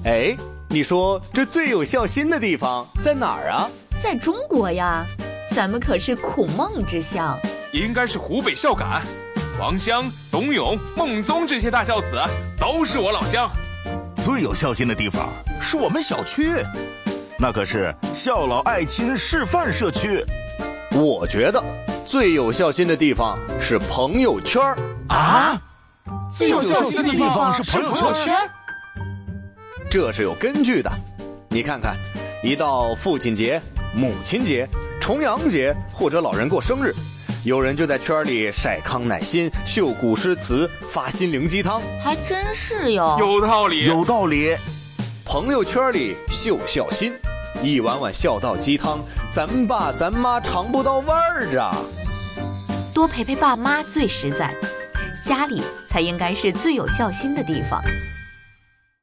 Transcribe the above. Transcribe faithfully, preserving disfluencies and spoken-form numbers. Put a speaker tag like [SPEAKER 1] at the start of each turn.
[SPEAKER 1] 哎，你说这最有孝心的地方在哪儿啊？
[SPEAKER 2] 在中国呀，咱们可是孔孟之乡。
[SPEAKER 3] 应该是湖北孝感，王襄、董永、孟宗这些大孝子都是我老乡。
[SPEAKER 4] 最有孝心的地方是我们小区，那可是孝老爱亲示范社区。
[SPEAKER 1] 我觉得最有孝心的地方是朋友圈
[SPEAKER 4] 啊！
[SPEAKER 3] 最有孝心的地方是朋友圈？
[SPEAKER 1] 这是有根据的。你看看，一到父亲节、母亲节、重阳节或者老人过生日，有人就在圈里晒康乃馨、秀古诗词、发心灵鸡汤，
[SPEAKER 2] 还真是哟。
[SPEAKER 3] 有道理，
[SPEAKER 4] 有道理。
[SPEAKER 1] 朋友圈里秀孝心，一碗碗孝道鸡汤，咱爸咱妈尝不到味儿啊。
[SPEAKER 2] 多陪陪爸妈最实在，家里才应该是最有孝心的地方。